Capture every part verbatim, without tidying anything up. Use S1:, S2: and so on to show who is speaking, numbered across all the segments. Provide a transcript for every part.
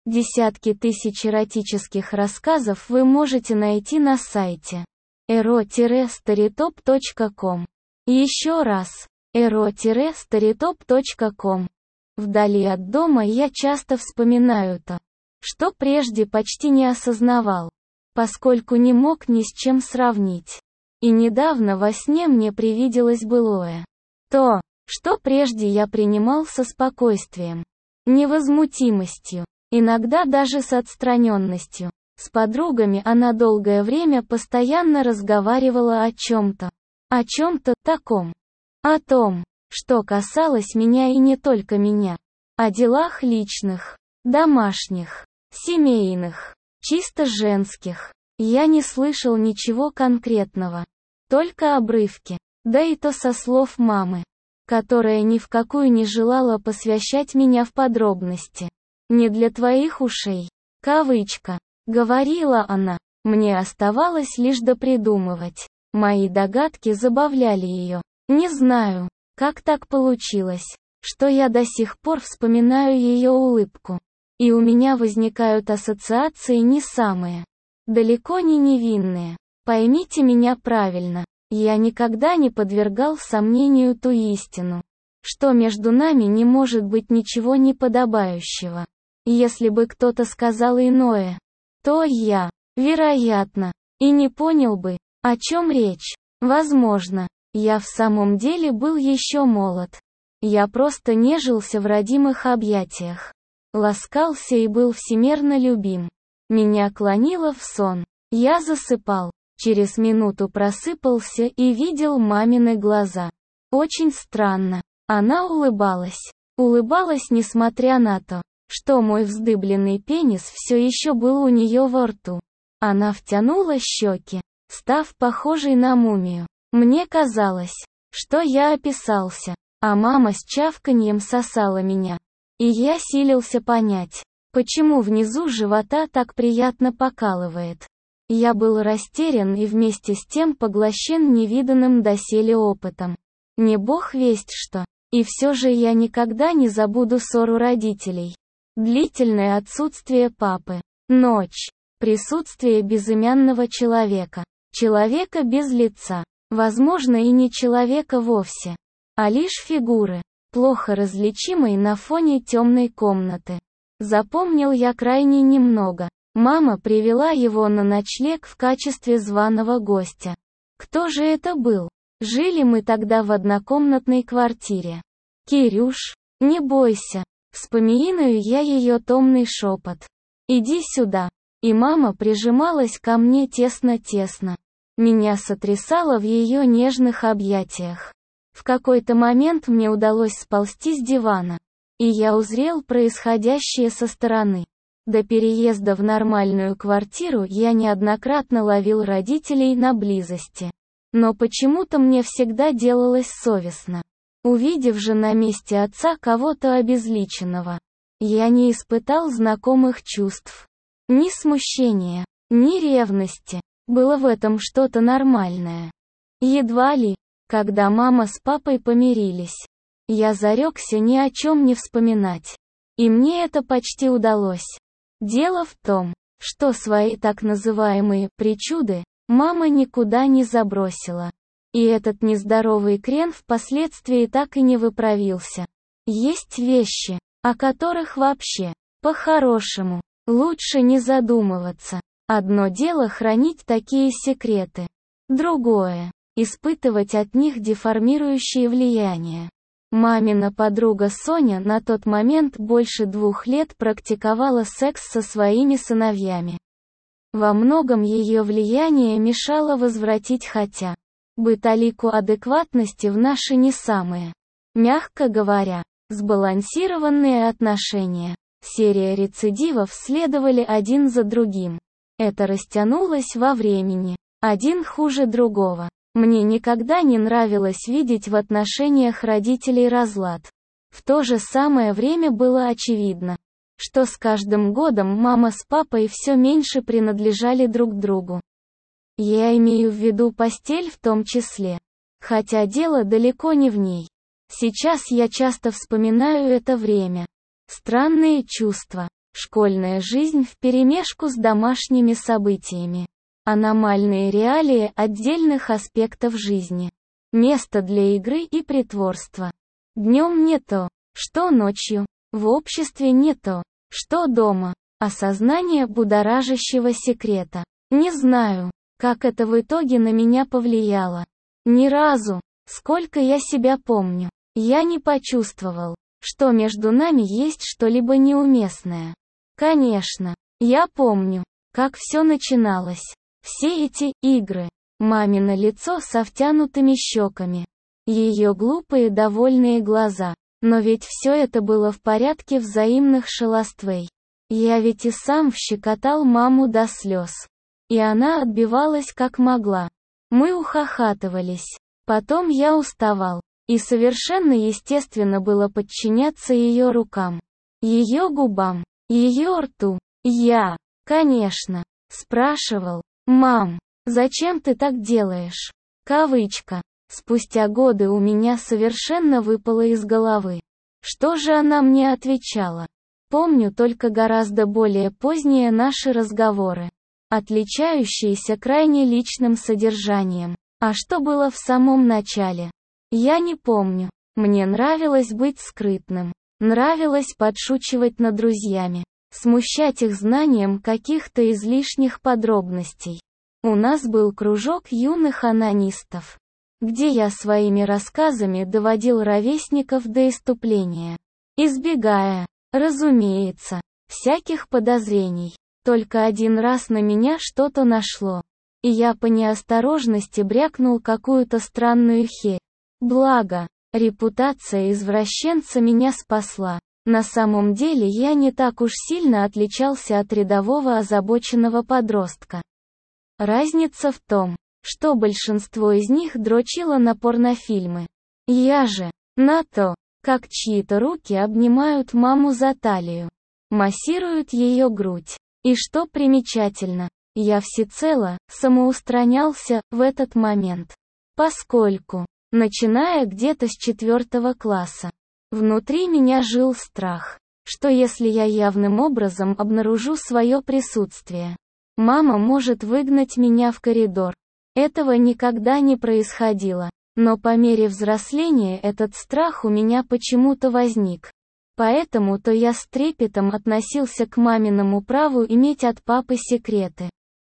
S1: Десятки тысяч эротических рассказов вы можете найти на сайте эро старитоп точка ком. Еще раз, эро старитоп точка ком. Вдали от дома я часто вспоминаю то, что прежде почти не осознавал, поскольку не мог ни с чем сравнить. И недавно во сне мне привиделось былое. То, что прежде я принимал со спокойствием, невозмутимостью, иногда даже с отстраненностью. С подругами она долгое время постоянно разговаривала о чем-то. О чем-то таком. О том, что касалось меня и не только меня. О делах личных, домашних, семейных, чисто женских. Я не слышал ничего конкретного. Только обрывки. Да и то со слов мамы, которая ни в какую не желала посвящать меня в подробности. «Не для твоих ушей». Кавычка. Говорила она. Мне оставалось лишь допридумывать. Мои догадки забавляли ее. Не знаю, как так получилось, что я до сих пор вспоминаю ее улыбку. И у меня возникают ассоциации не самые, далеко не невинные. Поймите меня правильно. Я никогда не подвергал сомнению ту истину, что между нами не может быть ничего неподобающего. Если бы кто-то сказал иное, то я, вероятно, и не понял бы, о чем речь. Возможно, я в самом деле был еще молод. Я просто нежился в родимых объятиях. Ласкался и был всемерно любим. Меня клонило в сон. Я засыпал. Через минуту просыпался и видел мамины глаза. Очень странно. Она улыбалась. Улыбалась несмотря на то, что мой вздыбленный пенис все еще был у нее во рту. Она втянула щеки, став похожей на мумию. Мне казалось, что я описался, а мама с чавканьем сосала меня. И я силился понять, почему внизу живота так приятно покалывает. Я был растерян и вместе с тем поглощен невиданным доселе опытом. Не бог весть что. И все же я никогда не забуду ссору родителей. Длительное отсутствие папы. Ночь. Присутствие безымянного человека. Человека без лица. Возможно, и не человека вовсе, а лишь фигуры, плохо различимой на фоне темной комнаты. Запомнил я крайне немного. Мама привела его на ночлег в качестве званого гостя. Кто же это был? Жили мы тогда в однокомнатной квартире. «Кирюш, не бойся», вспоминаю я ее томный шепот. «Иди сюда». И мама прижималась ко мне тесно-тесно. Меня сотрясало в ее нежных объятиях. В какой-то момент мне удалось сползти с дивана. И я узрел происходящее со стороны. До переезда в нормальную квартиру я неоднократно ловил родителей на близости. Но почему-то мне всегда делалось совестно. Увидев же на месте отца кого-то обезличенного, я не испытал знакомых чувств. Ни смущения, ни ревности. Было в этом что-то нормальное. Едва ли, когда мама с папой помирились, я зарекся ни о чем не вспоминать. И мне это почти удалось. Дело в том, что свои так называемые «причуды» мама никуда не забросила. И этот нездоровый крен впоследствии так и не выправился. Есть вещи, о которых вообще, по-хорошему, лучше не задумываться. Одно дело хранить такие секреты. Другое – испытывать от них деформирующие влияния. Мамина подруга Соня на тот момент больше двух лет практиковала секс со своими сыновьями. Во многом ее влияние мешало возвратить хотя бы талику адекватности в наши не самые, мягко говоря, сбалансированные отношения. Серия рецидивов следовали один за другим. Это растянулось во времени. Один хуже другого. Мне никогда не нравилось видеть в отношениях родителей разлад. В то же самое время было очевидно, что с каждым годом мама с папой все меньше принадлежали друг другу. Я имею в виду постель в том числе. Хотя дело далеко не в ней. Сейчас я часто вспоминаю это время. Странные чувства. Школьная жизнь вперемешку с домашними событиями. Аномальные реалии отдельных аспектов жизни. Место для игры и притворства. Днем не то, что ночью. В обществе не то, что дома. Осознание будоражащего секрета. Не знаю, как это в итоге на меня повлияло. Ни разу, сколько я себя помню, я не почувствовал, что между нами есть что-либо неуместное. Конечно, я помню, как все начиналось. Все эти игры. Мамино лицо со втянутыми щеками. Ее глупые довольные глаза. Но ведь все это было в порядке взаимных шалоствей. Я ведь и сам щекотал маму до слез. И она отбивалась как могла. Мы ухахатывались. Потом я уставал. И совершенно естественно было подчиняться ее рукам. Ее губам. Ее рту. Я, конечно, спрашивал: «Мам, зачем ты так делаешь?» Кавычка. Спустя годы у меня совершенно выпало из головы. Что же она мне отвечала? Помню только гораздо более поздние наши разговоры, отличающиеся крайне личным содержанием. А что было в самом начале? Я не помню. Мне нравилось быть скрытным. Нравилось подшучивать над друзьями. Смущать их знанием каких-то излишних подробностей. У нас был кружок юных онанистов, где я своими рассказами доводил ровесников до исступления, избегая, разумеется, всяких подозрений. Только один раз на меня что-то нашло, и я по неосторожности брякнул какую-то странную херь. Благо, репутация извращенца меня спасла. На самом деле я не так уж сильно отличался от рядового озабоченного подростка. Разница в том, что большинство из них дрочило на порнофильмы. Я же, на то, как чьи-то руки обнимают маму за талию, массируют ее грудь. И что примечательно, я всецело самоустранялся в этот момент. Поскольку, начиная где-то с четвертого класса, внутри меня жил страх, что если я явным образом обнаружу свое присутствие, мама может выгнать меня в коридор. Этого никогда не происходило, но по мере взросления этот страх у меня почему-то возник. Поэтому-то я с трепетом относился к маминому праву иметь от папы секреты.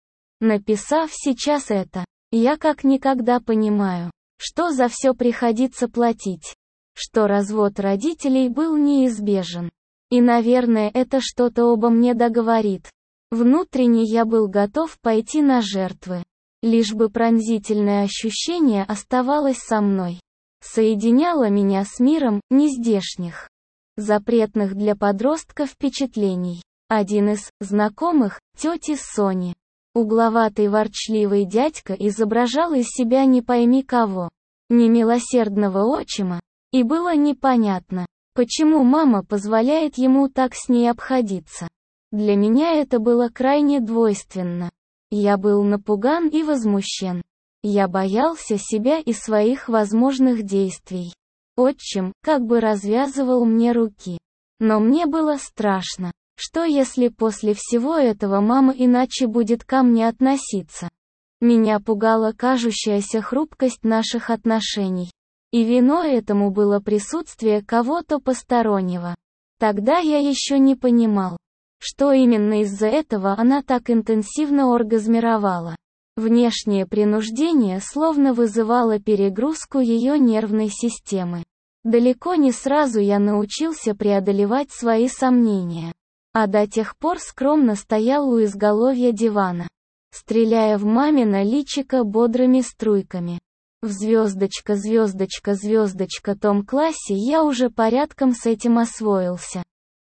S1: Написав сейчас это, я как никогда понимаю, что за все приходится платить, что развод родителей был неизбежен. И, наверное, это что-то обо мне договорит. Внутренне я был готов пойти на жертвы, лишь бы пронзительное ощущение оставалось со мной. Соединяло меня с миром нездешних, запретных для подростка впечатлений. Один из знакомых, тети Сони, угловатый ворчливый дядька, изображал из себя не пойми кого, немилосердного отчима, и было непонятно, почему мама позволяет ему так с ней обходиться. Для меня это было крайне двойственно. Я был напуган и возмущен. Я боялся себя и своих возможных действий. Отчим как бы развязывал мне руки. Но мне было страшно, что если после всего этого мама иначе будет ко мне относиться. Меня пугала кажущаяся хрупкость наших отношений. И виной этому было присутствие кого-то постороннего. Тогда я еще не понимал, что именно из-за этого она так интенсивно оргазмировала. Внешнее принуждение словно вызывало перегрузку ее нервной системы. Далеко не сразу я научился преодолевать свои сомнения. А до тех пор скромно стоял у изголовья дивана, стреляя в мамино личико бодрыми струйками. В звездочка, звездочка, звездочка том классе я уже порядком с этим освоился.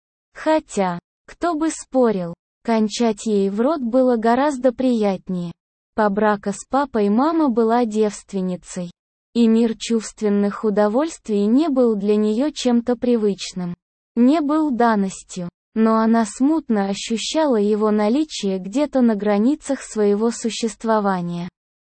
S1: Хотя, кто бы спорил, кончать ей в рот было гораздо приятнее. По браку с папой мама была девственницей, и мир чувственных удовольствий не был для нее чем-то привычным. Не был данностью, но она смутно ощущала его наличие где-то на границах своего существования.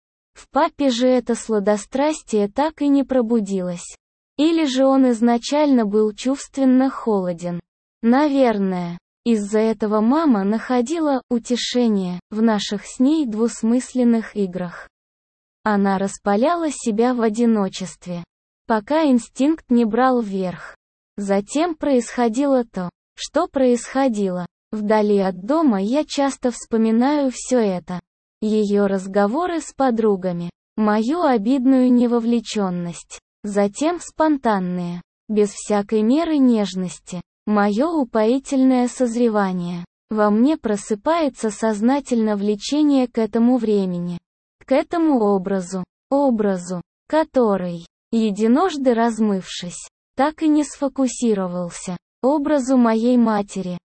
S1: В папе же это сладострастие так и не пробудилось. Или же он изначально был чувственно холоден. Наверное. Из-за этого мама находила утешение в наших с ней двусмысленных играх. Она распаляла себя в одиночестве, пока инстинкт не брал вверх. Затем происходило то, что происходило. Вдали от дома я часто вспоминаю все это. Ее разговоры с подругами, мою обидную невовлеченность, затем спонтанные, без всякой меры нежности, мое упоительное созревание. Во мне просыпается сознательно влечение к этому времени, к этому образу, образу, который, единожды размывшись, так и не сфокусировался, образу моей матери,